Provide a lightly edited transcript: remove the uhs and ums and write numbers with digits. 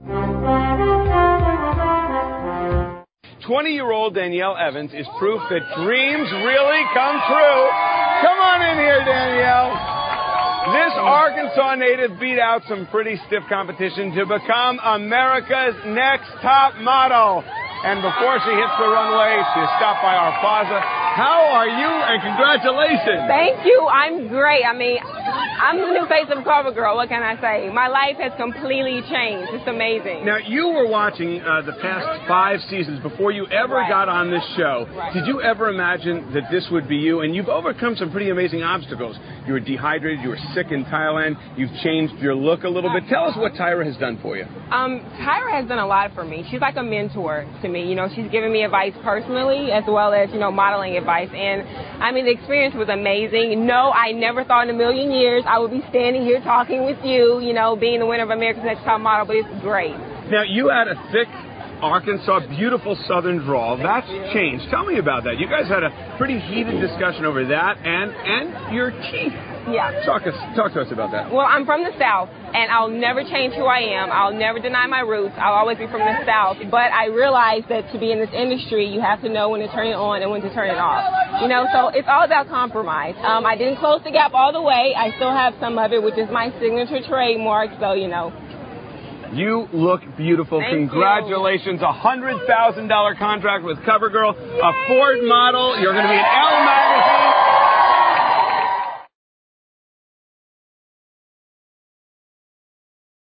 20-year-old Danielle Evans is proof that dreams really come true. Come on in here, Danielle. This Arkansas native beat out some pretty stiff competition to become America's Next Top Model. And before she hits the runway, she stopped by our plaza. How are you? And congratulations. Thank you. I'm great. I mean, I'm the new face of CoverGirl. What can I say? My life has completely changed. It's amazing. Now, you were watching the past 5 seasons before you ever got on this show. Did you ever imagine that this would be you? And you've overcome some pretty amazing obstacles. You were dehydrated. You were sick in Thailand. You've changed your look a little bit. Tell us what Tyra has done for you. Tyra has done a lot for me. She's like a mentor to me. You know, she's given me advice personally as well as, you know, modeling advice. And, I mean, the experience was amazing. No, I never thought in a million years I would be standing here talking with you, you know, being the winner of America's Next Top Model, but it's great. Now, you had a thick Arkansas, beautiful southern drawl. That's changed. Tell me about that. You guys had a pretty heated discussion over that and your teeth. Yeah. Talk to us about that. Well, I'm from the South, and I'll never change who I am. I'll never deny my roots. I'll always be from the South. But I realize that to be in this industry, you have to know when to turn it on and when to turn it off. You know, so it's all about compromise. I didn't close the gap all the way. I still have some of it, which is my signature trademark. So, you know. You look beautiful. Thank Congratulations. $100,000 contract with CoverGirl, a Ford model. You're going to be in Elle magazine.